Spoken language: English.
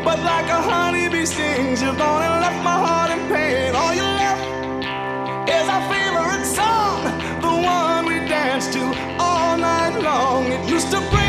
But like a honeybee stings, you've gone and left my heart in pain. All you left is our favorite song, the one we danced to all night long. It used to bring